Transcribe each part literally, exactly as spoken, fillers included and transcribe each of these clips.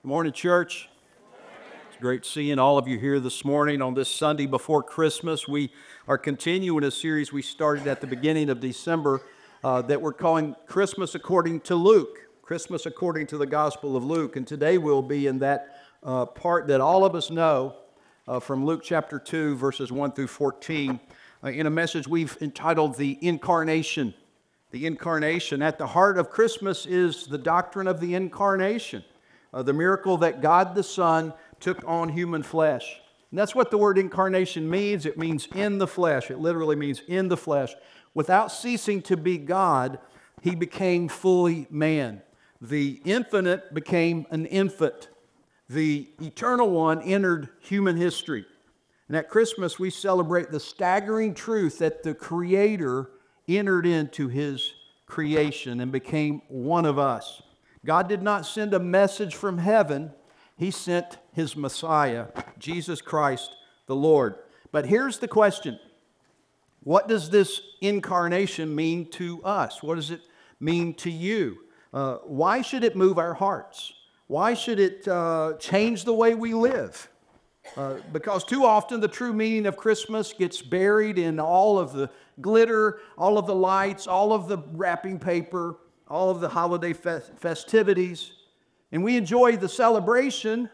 Good morning, church. It's great seeing all of you here this morning on this Sunday before Christmas. We are continuing a series we started at the beginning of December uh, that we're calling Christmas According to Luke. Christmas According to the Gospel of Luke. And today we'll be in that uh, part that all of us know uh, from Luke chapter two, verses one through fourteen, uh, in a message we've entitled The Incarnation. The Incarnation. At the heart of Christmas is the doctrine of the Incarnation. Uh, the miracle that God the Son took on human flesh. And that's what the word incarnation means. It means in the flesh. It literally means in the flesh. Without ceasing to be God, he became fully man. The infinite became an infant. The eternal one entered human history. And at Christmas, we celebrate the staggering truth that the Creator entered into his creation and became one of us. God did not send a message from heaven. He sent his Messiah, Jesus Christ the Lord. But here's the question. What does this incarnation mean to us? What does it mean to you? Uh, why should it move our hearts? Why should it uh, change the way we live? Uh, because too often the true meaning of Christmas gets buried in all of the glitter, all of the lights, all of the wrapping paper, all of the holiday festivities, and we enjoy the celebration,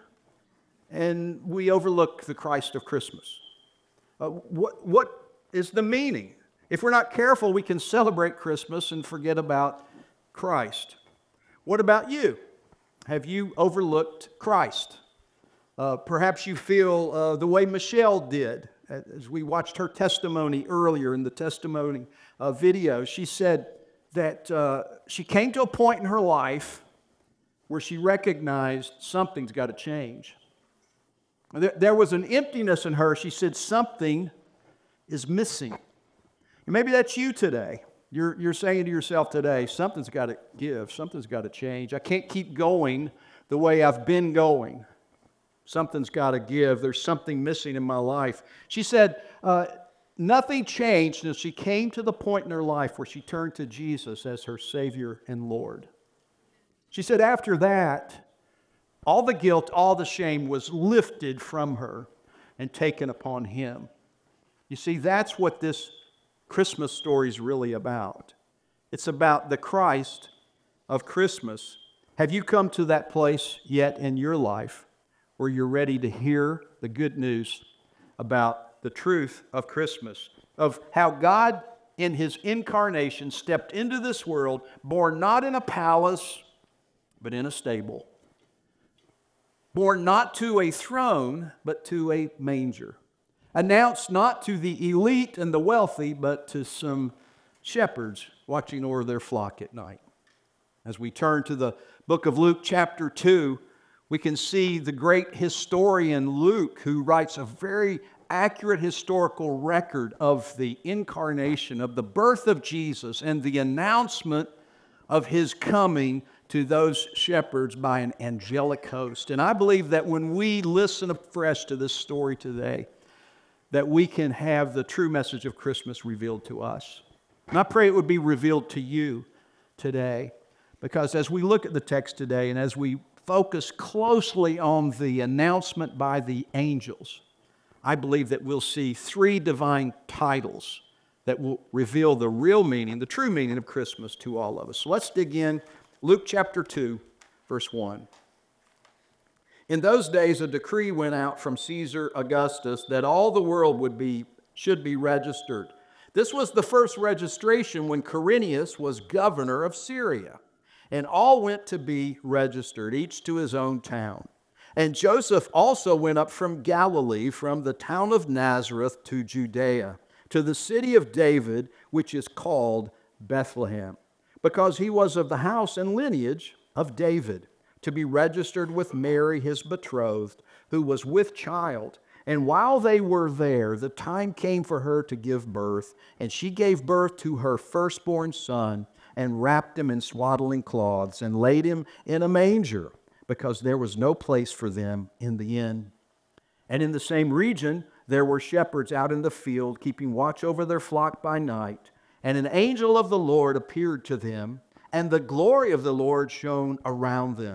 and we overlook the Christ of Christmas. Uh, what, what is the meaning? If we're not careful, we can celebrate Christmas and forget about Christ. What about you? Have you overlooked Christ? Uh, perhaps you feel uh, the way Michelle did, as we watched her testimony earlier in the testimony uh, video. She said that uh, she came to a point in her life where she recognized something's got to change. There, there was an emptiness in her. She said something is missing. And maybe that's you today. You're, you're saying to yourself today, something's got to give, something's got to change. I can't keep going the way I've been going. Something's got to give. There's something missing in my life. She said, uh, nothing changed until she came to the point in her life where she turned to Jesus as her Savior and Lord. She said after that, all the guilt, all the shame was lifted from her and taken upon Him. You see, that's what this Christmas story is really about. It's about the Christ of Christmas. Have you come to that place yet in your life where you're ready to hear the good news about the truth of Christmas, of how God in His incarnation stepped into this world, born not in a palace, but in a stable, born not to a throne, but to a manger, announced not to the elite and the wealthy, but to some shepherds watching over their flock at night. As we turn to the book of Luke chapter two, we can see the great historian Luke, who writes a very accurate historical record of the incarnation, of the birth of Jesus, and the announcement of His coming to those shepherds by an angelic host. And I believe that when we listen afresh to this story today, that we can have the true message of Christmas revealed to us. And I pray it would be revealed to you today, because as we look at the text today and as we focus closely on the announcement by the angels, I believe that we'll see three divine titles that will reveal the real meaning, the true meaning of Christmas to all of us. So let's dig in. Luke chapter two, verse one. In those days, a decree went out from Caesar Augustus that all the world would be, should be registered. This was the first registration when Quirinius was governor of Syria. And all went to be registered, each to his own town. And Joseph also went up from Galilee, from the town of Nazareth to Judea, to the city of David, which is called Bethlehem, because he was of the house and lineage of David, to be registered with Mary, his betrothed, who was with child. And while they were there, the time came for her to give birth, and she gave birth to her firstborn son, and wrapped him in swaddling cloths, and laid him in a manger, because there was no place for them in the inn. And in the same region there were shepherds out in the field, keeping watch over their flock by night. And an angel of the Lord appeared to them, and the glory of the Lord shone around them,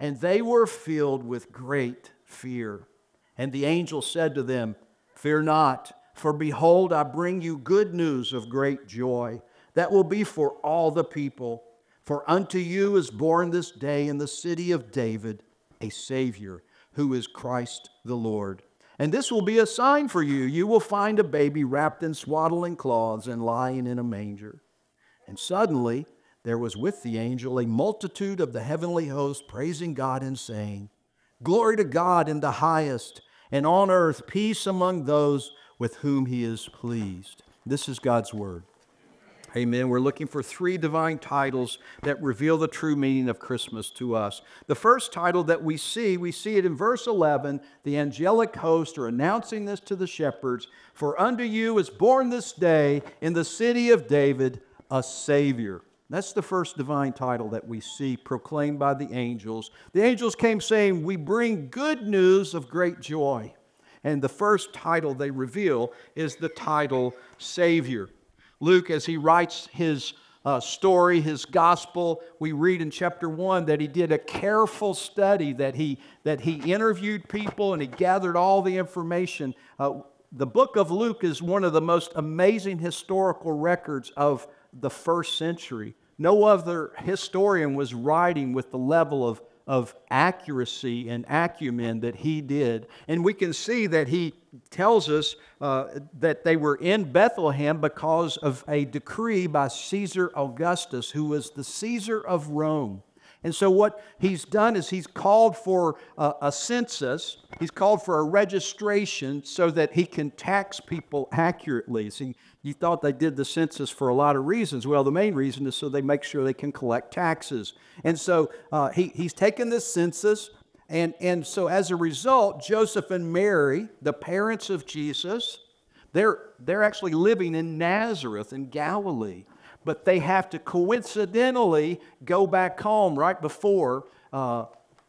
and they were filled with great fear. And the angel said to them, "Fear not, for behold, I bring you good news of great joy, that will be for all the people. For unto you is born this day in the city of David a Savior, who is Christ the Lord. And this will be a sign for you. You will find a baby wrapped in swaddling cloths and lying in a manger." And suddenly there was with the angel a multitude of the heavenly host, praising God and saying, "Glory to God in the highest, and on earth peace among those with whom he is pleased." This is God's word. Amen. We're looking for three divine titles that reveal the true meaning of Christmas to us. The first title that we see, we see it in verse eleven. The angelic hosts are announcing this to the shepherds. "For unto you is born this day in the city of David a Savior." That's the first divine title that we see proclaimed by the angels. The angels came saying, "We bring good news of great joy." And the first title they reveal is the title Savior. Luke, as he writes his uh, story, his gospel, we read in chapter one that he did a careful study, that he, that he interviewed people and he gathered all the information. Uh, the book of Luke is one of the most amazing historical records of the first century. No other historian was writing with the level of, of accuracy and acumen that he did. And we can see that he tells us uh, that they were in Bethlehem because of a decree by Caesar Augustus, who was the Caesar of Rome. And so what he's done is he's called for a, a census, he's called for a registration so that he can tax people accurately. See, you thought they did the census for a lot of reasons. Well, the main reason is so they make sure they can collect taxes. And so uh, he, he's taken this census, and, and so as a result, Joseph and Mary, the parents of Jesus, they're, they're actually living in Nazareth in Galilee. But they have to coincidentally go back home right before uh,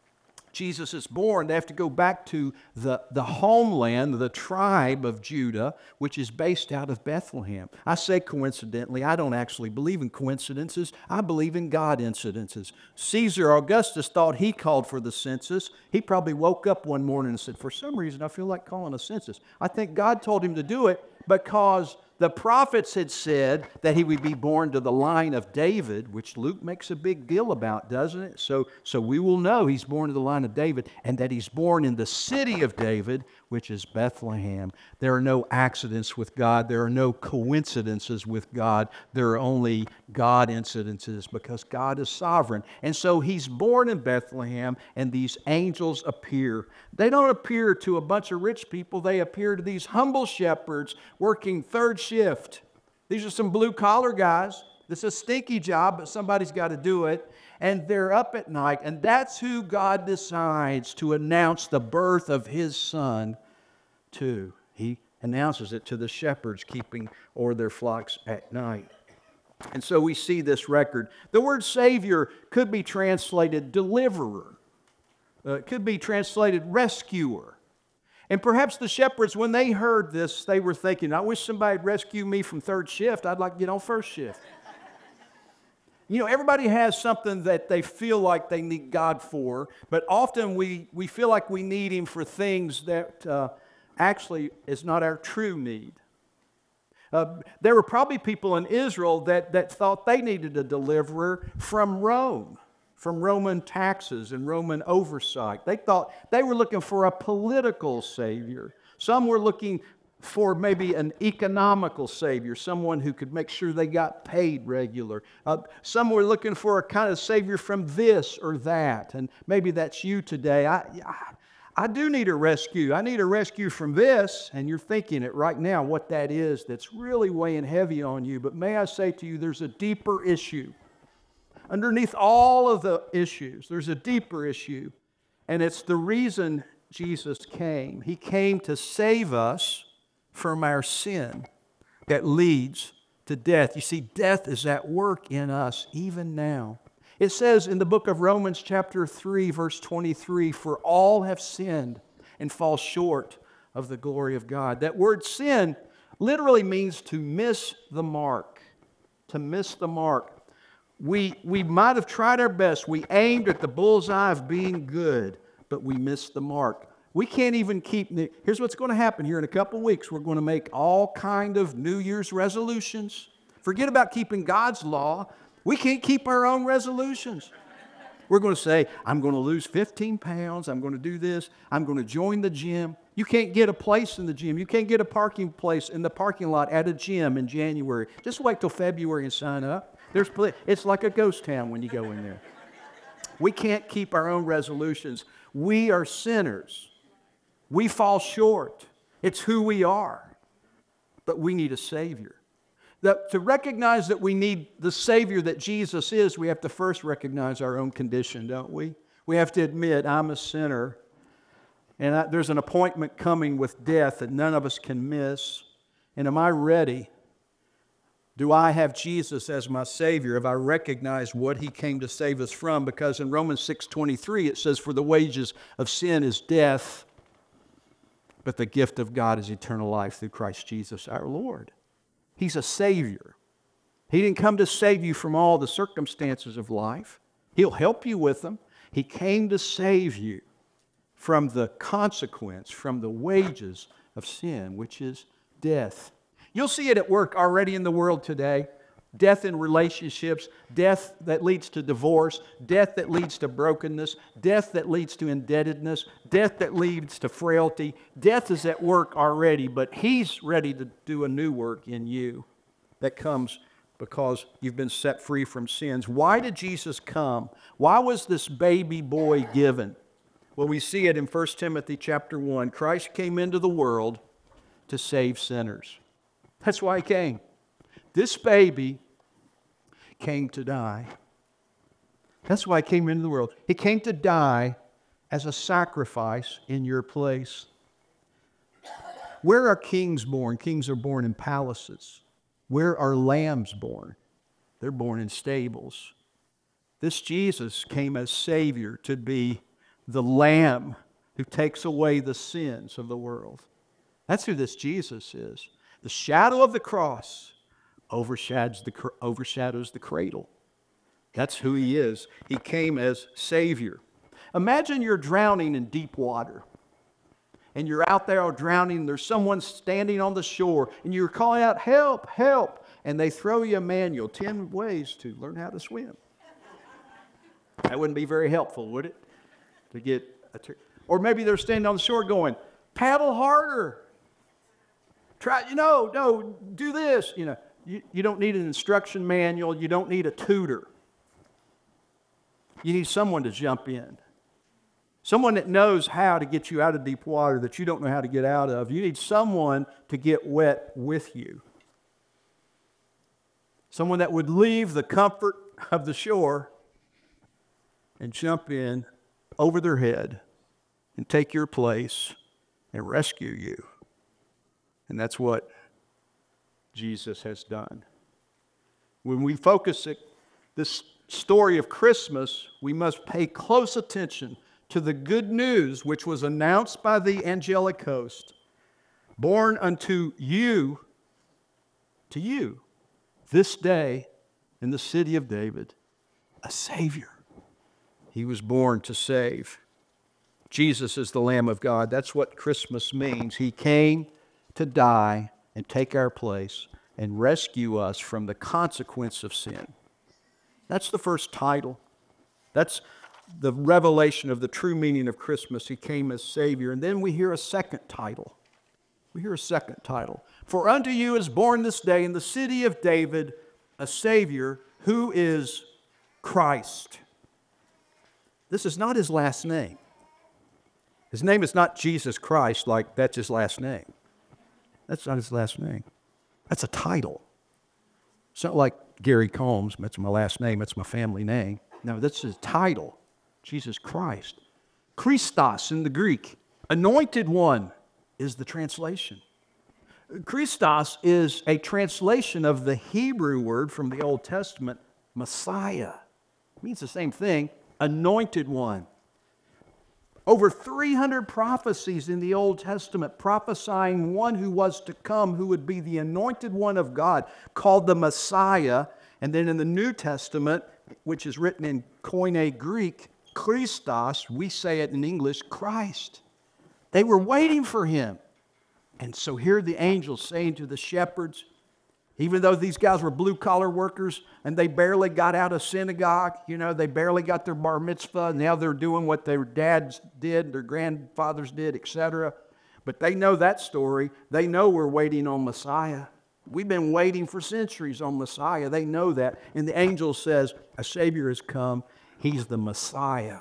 Jesus is born. They have to go back to the, the homeland, the tribe of Judah, which is based out of Bethlehem. I say coincidentally. I don't actually believe in coincidences. I believe in God incidences. Caesar Augustus thought he called for the census. He probably woke up one morning and said, "For some reason, I feel like calling a census." I think God told him to do it because the prophets had said that he would be born to the line of David, which Luke makes a big deal about, doesn't it? So, so we will know he's born to the line of David, and that he's born in the city of David, which is Bethlehem. There are no accidents with God. There are no coincidences with God. There are only God incidences because God is sovereign. And so he's born in Bethlehem, and these angels appear. They don't appear to a bunch of rich people. They appear to these humble shepherds working third shift. These are some blue-collar guys. This is a stinky job, but somebody's got to do it. And they're up at night, and that's who God decides to announce the birth of His Son to. He announces it to the shepherds keeping or their flocks at night. And so we see this record. The word Savior could be translated deliverer. Uh, it could be translated rescuer. And perhaps the shepherds, when they heard this, they were thinking, "I wish somebody'd rescue me from third shift. I'd like to get on first shift." You know, everybody has something that they feel like they need God for, but often we, we feel like we need Him for things that uh, actually is not our true need. Uh, there were probably people in Israel that, that thought they needed a deliverer from Rome, from Roman taxes and Roman oversight. They thought they were looking for a political savior. Some were looking for maybe an economical savior, someone who could make sure they got paid regular. Uh, some were looking for a kind of savior from this or that, and maybe that's you today. I, I, I do need a rescue. I need a rescue from this, and you're thinking it right now what that is that's really weighing heavy on you. But may I say to you, there's a deeper issue. Underneath all of the issues, there's a deeper issue, and it's the reason Jesus came. He came to save us from our sin that leads to death. You see, death is at work in us even now. It says in the book of Romans chapter three, verse twenty-three, "For all have sinned and fall short of the glory of God." That word sin literally means to miss the mark. To miss the mark. We, we might have tried our best. We aimed at the bullseye of being good, but we missed the mark. We can't even keep... Here's what's going to happen here in a couple weeks. We're going to make all kind of New Year's resolutions. Forget about keeping God's law. We can't keep our own resolutions. We're going to say, I'm going to lose fifteen pounds. I'm going to do this. I'm going to join the gym. You can't get a place in the gym. You can't get a parking place in the parking lot at a gym in January. Just wait till February and sign up. There's, it's like a ghost town when you go in there. We can't keep our own resolutions. We are sinners. We fall short. It's who we are. But we need a Savior. That to recognize that we need the Savior that Jesus is, we have to first recognize our own condition, don't we? We have to admit, I'm a sinner, and I, there's an appointment coming with death that none of us can miss. And am I ready? Do I have Jesus as my Savior? Have I recognized what He came to save us from? Because in Romans six twenty-three it says, for the wages of sin is death, but the gift of God is eternal life through Christ Jesus our Lord. He's a Savior. He didn't come to save you from all the circumstances of life. He'll help you with them. He came to save you from the consequence, from the wages of sin, which is death. You'll see it at work already in the world today. Death in relationships, death that leads to divorce, death that leads to brokenness, death that leads to indebtedness, death that leads to frailty. Death is at work already, but He's ready to do a new work in you that comes because you've been set free from sins. Why did Jesus come? Why was this baby boy given? Well, we see it in First Timothy chapter one. Christ came into the world to save sinners. That's why He came. This baby came to die. That's why He came into the world. He came to die as a sacrifice in your place. Where are kings born? Kings are born in palaces. Where are lambs born? They're born in stables. This Jesus came as Savior to be the Lamb who takes away the sins of the world. That's who this Jesus is. The shadow of the cross overshadows the, overshadows the cradle. That's who He is. He came as Savior. Imagine you're drowning in deep water. And you're out there drowning, and there's someone standing on the shore, and you're calling out, help, help. And they throw you a manual, ten ways to learn how to swim. That wouldn't be very helpful, would it? To get a ter- or maybe they're standing on the shore going, paddle harder. Try, you know, no, do this. You know, you, you don't need an instruction manual. You don't need a tutor. You need someone to jump in. Someone that knows how to get you out of deep water that you don't know how to get out of. You need someone to get wet with you. Someone that would leave the comfort of the shore and jump in over their head and take your place and rescue you. And that's what Jesus has done. When we focus at this story of Christmas, we must pay close attention to the good news which was announced by the angelic host. Born unto you, to you, this day in the city of David, a Savior. He was born to save. Jesus is the Lamb of God. That's what Christmas means. He came to die and take our place and rescue us from the consequence of sin. That's the first title. That's the revelation of the true meaning of Christmas. He came as Savior. And then we hear a second title. We hear a second title. For unto you is born this day in the city of David a Savior who is Christ. This is not His last name. His name is not Jesus Christ, like that's His last name. That's not His last name. That's a title. It's not like Gary Combs, that's my last name, that's my family name. No, that's His title. Jesus Christ. Christos in the Greek. Anointed one is the translation. Christos is a translation of the Hebrew word from the Old Testament, Messiah. It means the same thing, anointed one. Over three hundred prophecies in the Old Testament prophesying one who was to come, who would be the anointed one of God, called the Messiah. And then in the New Testament, which is written in Koine Greek, Christos, we say it in English, Christ. They were waiting for him. And so here the angels saying to the shepherds, even though these guys were blue-collar workers and they barely got out of synagogue, you know, they barely got their bar mitzvah, now they're doing what their dads did, their grandfathers did, et cetera. But they know that story. They know we're waiting on Messiah. We've been waiting for centuries on Messiah. They know that. And the angel says, a Savior has come. He's the Messiah.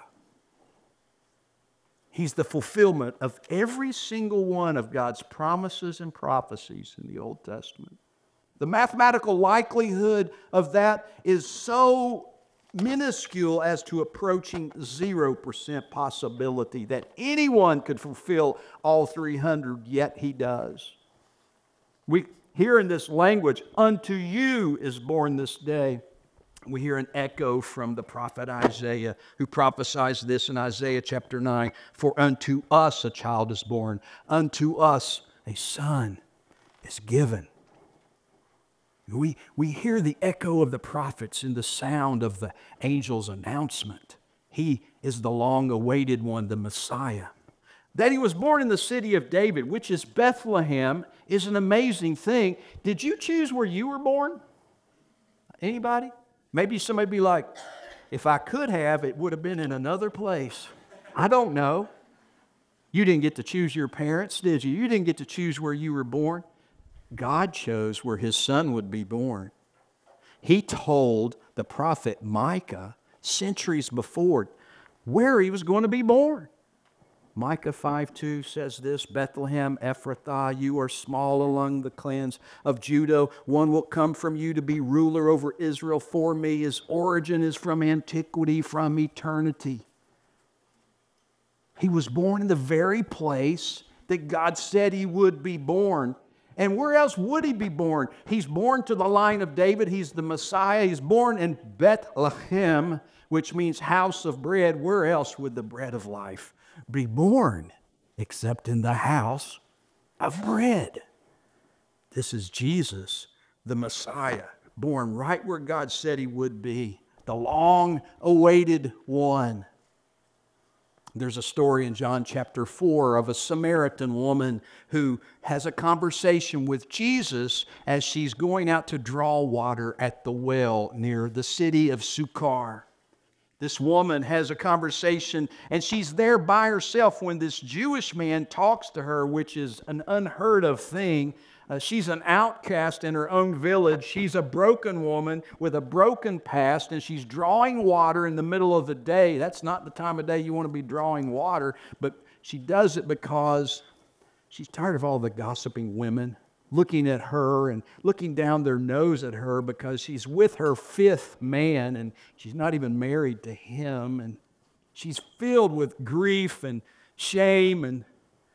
He's the fulfillment of every single one of God's promises and prophecies in the Old Testament. The mathematical likelihood of that is so minuscule as to approaching zero percent possibility that anyone could fulfill all three hundred, yet he does. We hear in this language, unto you is born this day. We hear an echo from the prophet Isaiah, who prophesies this in Isaiah chapter nine. For unto us a child is born, unto us a son is given. We, we hear the echo of the prophets in the sound of the angel's announcement. He is the long-awaited one, the Messiah. That he was born in the city of David, which is Bethlehem, is an amazing thing. Did you choose where you were born? Anybody? Maybe somebody be like, if I could have, it would have been in another place. I don't know. You didn't get to choose your parents, did you? You didn't get to choose where you were born. God chose where his son would be born. He told the prophet Micah centuries before where he was going to be born. Micah five two says this, Bethlehem Ephrathah, you are small among the clans of Judah. One will come from you to be ruler over Israel for me. His origin is from antiquity, from eternity. He was born in the very place that God said he would be born. And where else would he be born? He's born to the line of David. He's the Messiah. He's born in Bethlehem, which means house of bread. Where else would the bread of life be born except in the house of bread? This is Jesus, the Messiah, born right where God said he would be, the long-awaited one. There's a story in John chapter four of a Samaritan woman who has a conversation with Jesus as she's going out to draw water at the well near the city of Sychar. This woman has a conversation, and she's there by herself when this Jewish man talks to her, which is an unheard of thing. Uh, she's an outcast in her own village. She's a broken woman with a broken past, and she's drawing water in the middle of the day. That's not the time of day you want to be drawing water, but she does it because she's tired of all the gossiping women looking at her and looking down their nose at her because she's with her fifth man, and she's not even married to him, and she's filled with grief and shame, and,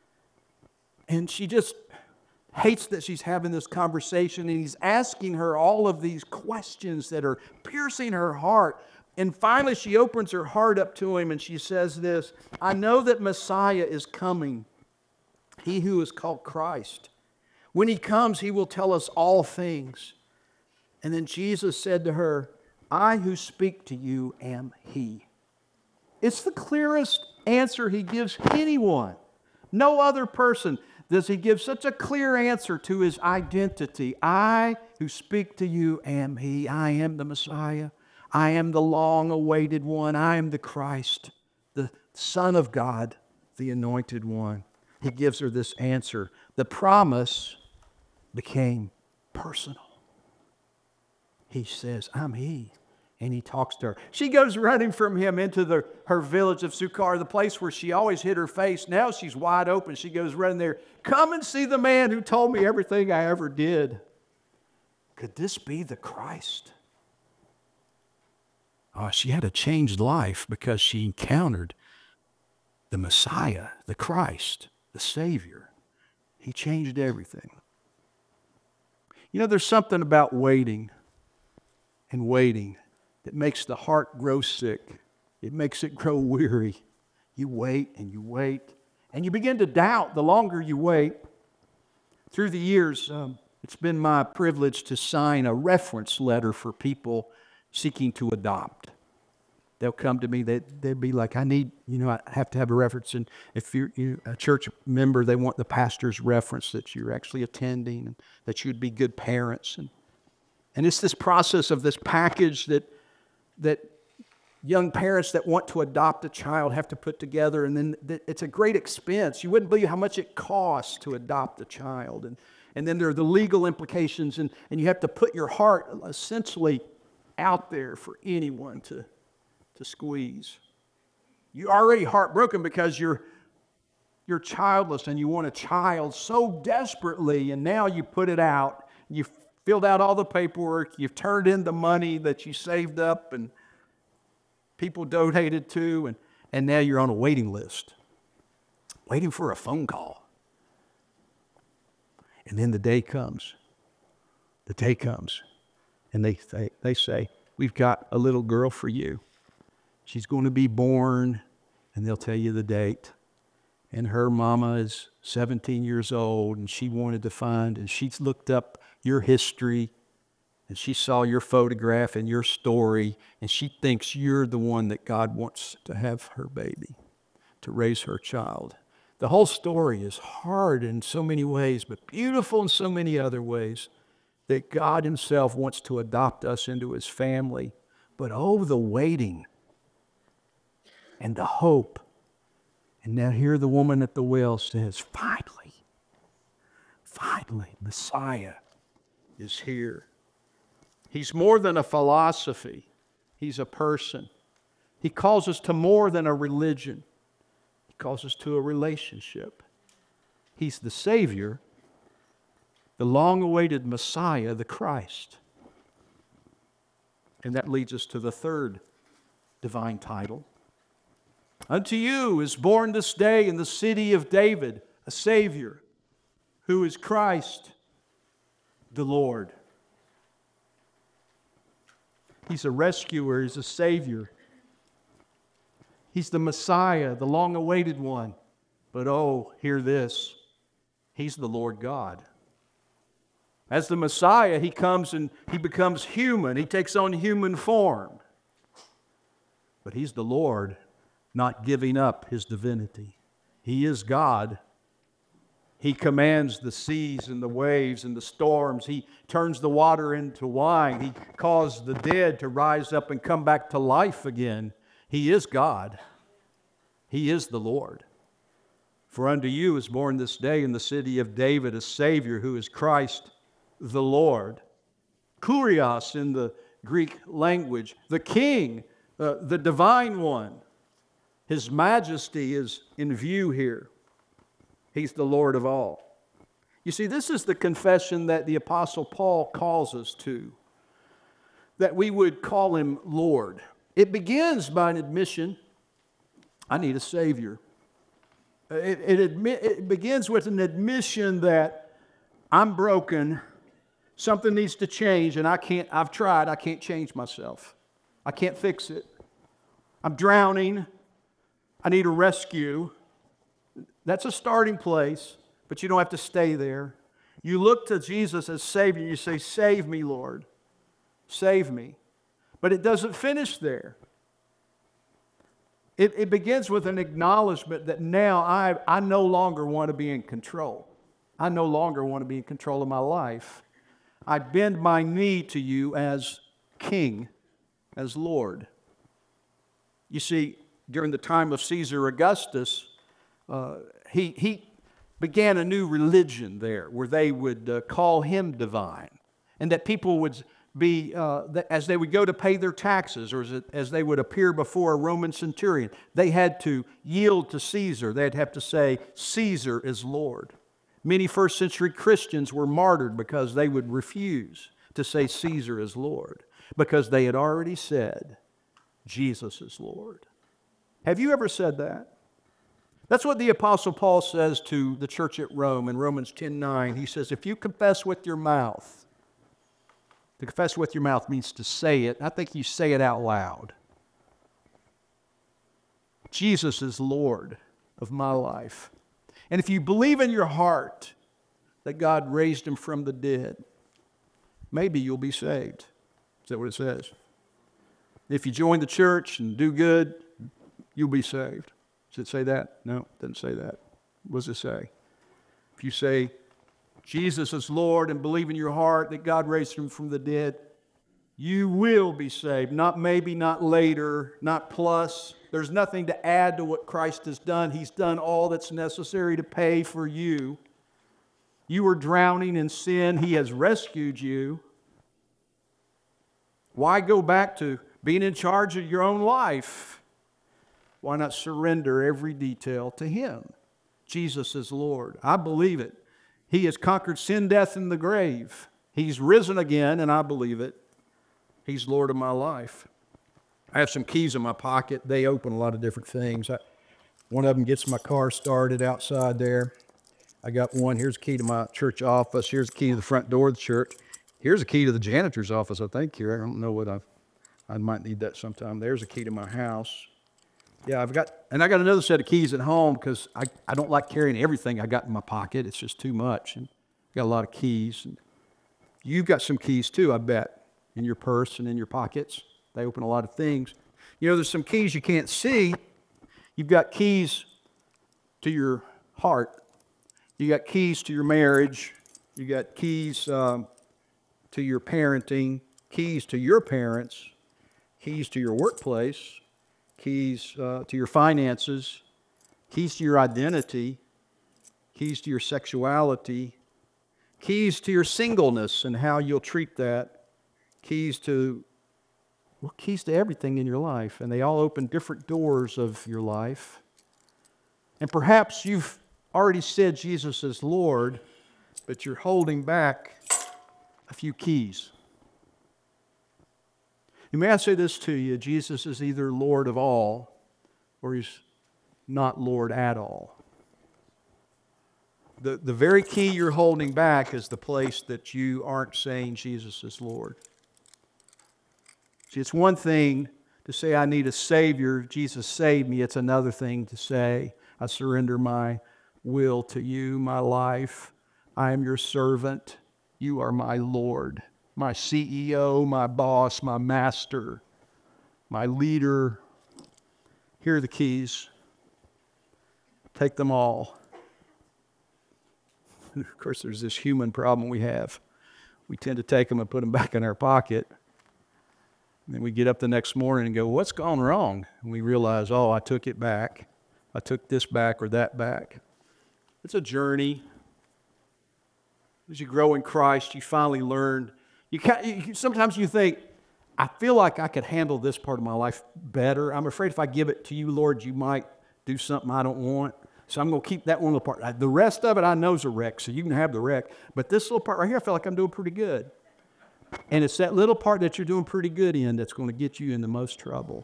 and she just hates that she's having this conversation, and he's asking her all of these questions that are piercing her heart. And finally, she opens her heart up to him, and she says this, I know that Messiah is coming, he who is called Christ. When he comes, he will tell us all things. And then Jesus said to her, I who speak to you am he. It's the clearest answer he gives anyone. No other person does he give such a clear answer to his identity. I who speak to you am he. I am the Messiah. I am the long-awaited one. I am the Christ, the Son of God, the Anointed One. He gives her this answer. The promise became personal. He says, I'm he. And he talks to her. She goes running from him into the, her village of Sychar, the place where she always hid her face. Now she's wide open. She goes running there. Come and see the man who told me everything I ever did. Could this be the Christ? Oh, she had a changed life because she encountered the Messiah, the Christ, the Savior. He changed everything. You know, there's something about waiting and waiting that makes the heart grow sick. It makes it grow weary. You wait and you wait, and you begin to doubt the longer you wait. Through the years, um, it's been my privilege to sign a reference letter for people seeking to adopt. They'll come to me, they, they'd be like, I need, you know, I have to have a reference. And if you're you know, a church member, they want the pastor's reference that you're actually attending and that you'd be good parents. And, and it's this process of this package that, that young parents that want to adopt a child have to put together. And then th- it's a great expense. You wouldn't believe how much it costs to adopt a child. And, and then there are the legal implications. And, and you have to put your heart essentially out there for anyone to to squeeze. You're already heartbroken because you're you're childless and you want a child so desperately, and now you put it out. You've filled out all the paperwork. You've turned in the money that you saved up and people donated to, and, and now you're on a waiting list, waiting for a phone call. And then the day comes. The day comes, and they say, they say, we've got a little girl for you. She's going to be born, and they'll tell you the date. And her mama is seventeen years old, and she wanted to find, and she's looked up your history, and she saw your photograph and your story, and she thinks you're the one that God wants to have her baby, to raise her child. The whole story is hard in so many ways, but beautiful in so many other ways, that God himself wants to adopt us into his family. But oh, the waiting and the hope. And now here the woman at the well says, finally, finally, Messiah is here. He's more than a philosophy. He's a person. He calls us to more than a religion. He calls us to a relationship. He's the Savior, the long-awaited Messiah, the Christ. And that leads us to the third divine title. Unto you is born this day in the city of David a Savior, who is Christ the Lord. He's a rescuer, he's a Savior. He's the Messiah, the long-awaited one. But oh, hear this, he's the Lord God. As the Messiah, he comes and he becomes human. He takes on human form. But he's the Lord, not giving up his divinity. He is God. He commands the seas and the waves and the storms. He turns the water into wine. He caused the dead to rise up and come back to life again. He is God. He is the Lord. For unto you is born this day in the city of David a Savior, who is Christ the Lord. Kurios in the Greek language, the King, uh, the Divine One. His majesty is in view here. He's the Lord of all. You see, this is the confession that the Apostle Paul calls us to, that we would call him Lord. It begins by an admission, I need a Savior. It, it, admit, it begins with an admission that I'm broken, something needs to change, and I can't, I've tried, I can't change myself. I can't fix it. I'm drowning. I need a rescue. That's a starting place, but you don't have to stay there. You look to Jesus as Savior, you say, save me, Lord. Save me. But it doesn't finish there. It, it begins with an acknowledgement that now I, I no longer want to be in control. I no longer want to be in control of my life. I bend my knee to you as King, as Lord. You see, during the time of Caesar Augustus, uh, he, he began a new religion there where they would uh, call him divine, and that people would be, uh, as they would go to pay their taxes or as, it, as they would appear before a Roman centurion, they had to yield to Caesar. They'd have to say, Caesar is Lord. Many first century Christians were martyred because they would refuse to say Caesar is Lord, because they had already said, Jesus is Lord. Have you ever said that? That's what the Apostle Paul says to the church at Rome in Romans ten nine. He says, if you confess with your mouth, to confess with your mouth means to say it. I think you say it out loud. Jesus is Lord of my life. And if you believe in your heart that God raised him from the dead, maybe you'll be saved. Is that what it says? If you join the church and do good, you'll be saved. Does it say that? No, it doesn't say that. What does it say? If you say Jesus is Lord and believe in your heart that God raised him from the dead, you will be saved. Not maybe, not later, not plus. There's nothing to add to what Christ has done. He's done all that's necessary to pay for you. You were drowning in sin. He has rescued you. Why go back to being in charge of your own life? Why not surrender every detail to Him? Jesus is Lord. I believe it. He has conquered sin, death, and the grave. He's risen again, and I believe it. He's Lord of my life. I have some keys in my pocket. They open a lot of different things. I, one of them gets my car started outside there. I got one. Here's a key to my church office. Here's a key to the front door of the church. Here's a key to the janitor's office, I think, here. I don't know what I've, I might need that sometime. There's a key to my house. Yeah, I've got, and I got another set of keys at home because I, I don't like carrying everything I got in my pocket. It's just too much. And I got a lot of keys. And you've got some keys too, I bet, in your purse and in your pockets. They open a lot of things. You know, there's some keys you can't see. You've got keys to your heart. You got keys to your marriage. You got keys um, to your parenting, keys to your parents, keys to your workplace, keys uh, to your finances, keys to your identity, keys to your sexuality, keys to your singleness and how you'll treat that, keys to, well, keys to everything in your life. And they all open different doors of your life. And perhaps you've already said Jesus is Lord, but you're holding back a few keys. You may I say this to you, Jesus is either Lord of all or He's not Lord at all. The, the very key you're holding back is the place that you aren't saying Jesus is Lord. See, it's one thing to say I need a Savior, Jesus saved me. It's another thing to say I surrender my will to you, my life. I am your servant. You are my Lord, my C E O, my boss, my master, my leader. Here are the keys. Take them all. And of course, there's this human problem we have. We tend to take them and put them back in our pocket. And then we get up the next morning and go, what's gone wrong? And we realize, oh, I took it back. I took this back or that back. It's a journey. As you grow in Christ, you finally learn. You, can't, you sometimes you think, I feel like I could handle this part of my life better. I'm afraid if I give it to you, Lord, you might do something I don't want. So I'm going to keep that one little part. The rest of it I know is a wreck, so you can have the wreck. But this little part right here, I feel like I'm doing pretty good. And it's that little part that you're doing pretty good in that's going to get you in the most trouble.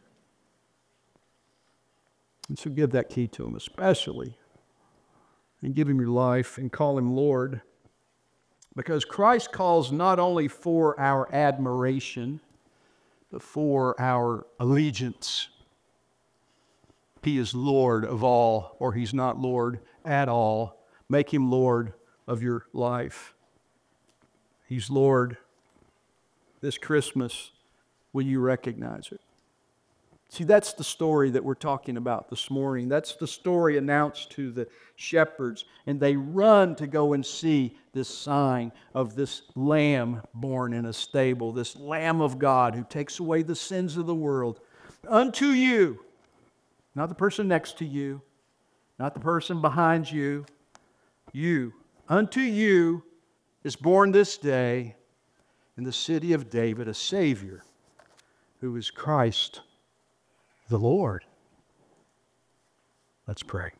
And so give that key to Him, especially. And give Him your life and call Him Lord. Because Christ calls not only for our admiration, but for our allegiance. He is Lord of all, or He's not Lord at all. Make Him Lord of your life. He's Lord. This Christmas, will you recognize it? See, that's the story that we're talking about this morning. That's the story announced to the shepherds. And they run to go and see this sign of this lamb born in a stable, this Lamb of God who takes away the sins of the world. Unto you, not the person next to you, not the person behind you, you. Unto you is born this day in the city of David a Savior who is Christ the Lord. Let's pray.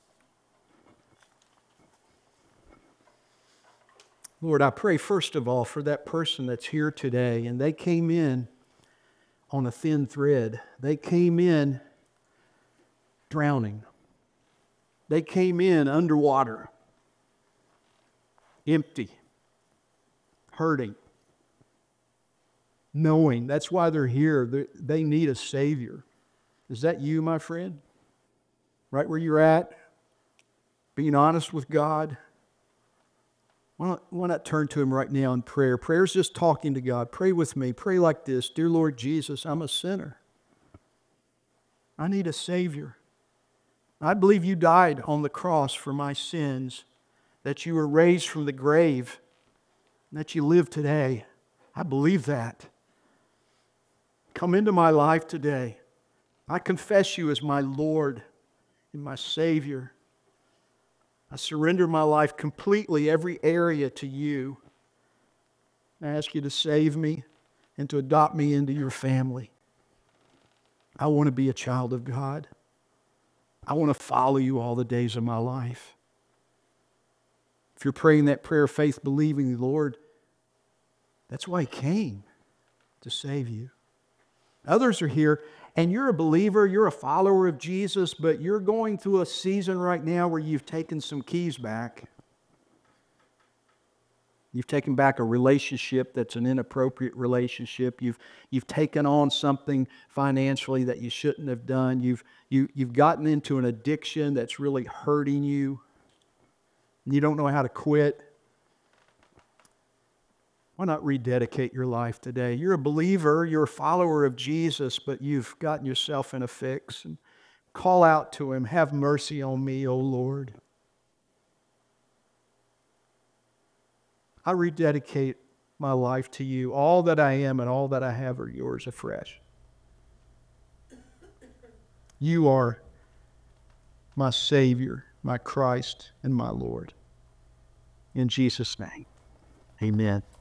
Lord, I pray first of all for that person that's here today, and they came in on a thin thread. They came in drowning. They came in underwater, empty, hurting, knowing that's why they're here. They're, they need a Savior. Is that you, my friend? Right where you're at? Being honest with God? Why not, why not turn to Him right now in prayer? Prayer is just talking to God. Pray with me. Pray like this. Dear Lord Jesus, I'm a sinner. I need a Savior. I believe You died on the cross for my sins, that You were raised from the grave, and that You live today. I believe that. Come into my life today. I confess You as my Lord and my Savior. I surrender my life completely, every area, to You. I ask You to save me and to adopt me into Your family. I want to be a child of God. I want to follow You all the days of my life. If you're praying that prayer of faith, believing the Lord, that's why He came, to save you. Others are here, and you're a believer, you're a follower of Jesus, but you're going through a season right now where you've taken some keys back. You've taken back a relationship that's an inappropriate relationship. You've, you've taken on something financially that you shouldn't have done. You've, you, you've gotten into an addiction that's really hurting you. And you don't know how to quit. Why not rededicate your life today? You're a believer, you're a follower of Jesus, but you've gotten yourself in a fix. And call out to Him, have mercy on me, O Lord. I rededicate my life to You. All that I am and all that I have are Yours afresh. You are my Savior, my Christ, and my Lord. In Jesus' name, amen.